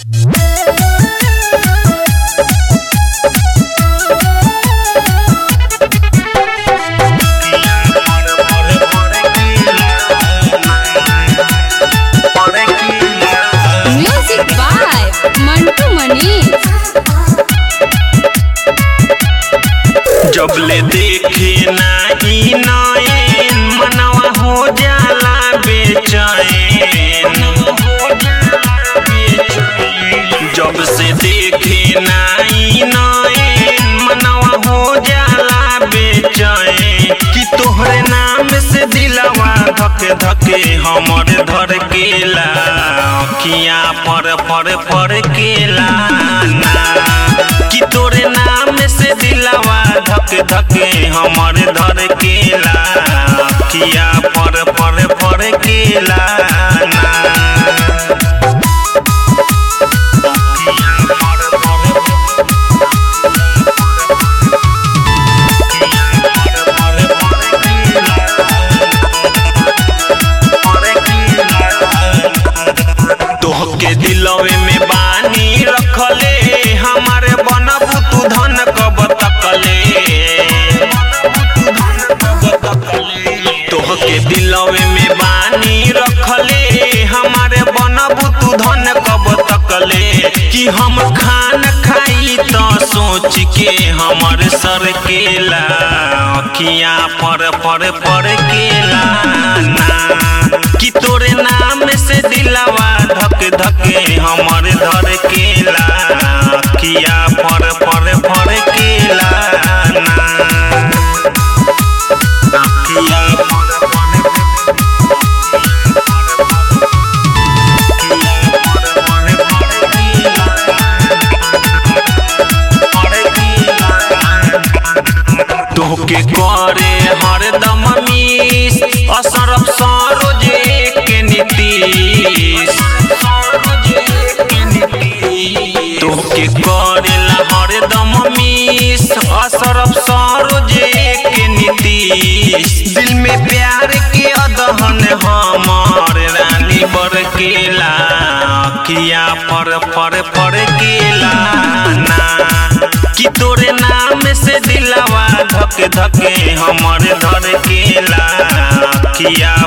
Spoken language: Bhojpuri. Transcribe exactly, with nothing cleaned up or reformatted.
Music by Mantu Manish. जब ले देखे नाही नयन मनवा हो जाला बेचैन। जब से देखे नाही नयन मनवा हो जाला बेचैन कि तोहरे नाम से दिलवा धक धके हमर धर केला अखियां पर पर पर केला कि तोरे नाम से दिलवा धक धके हमर धर केला अखियां पर पर पर केला तोहके दिलवे में बानी रखले हमारे बनबू तू धन कब तकले। तोहके दिलवे में बानी रखले हमारे बनबू तू धन कब तकले कि हम खान खाई तो सोच के हमर सर केला अखियां पर पर पर केला कि तोरे नाम से दिलवा धक धके हमर धर केला अखियां पर पर पर केला अखियां पर तोहके करे हरदम मिस असरफ सरोज के नीतीश। तोहके करेला हरदम मिस असरफ सरोज के नीतीश। दिल में प्यार के अदहन हमर रानी बर केला अखियां पर पर पर केला कि तोरे नाम से दिलवा धक धके हमर धर केला अखियां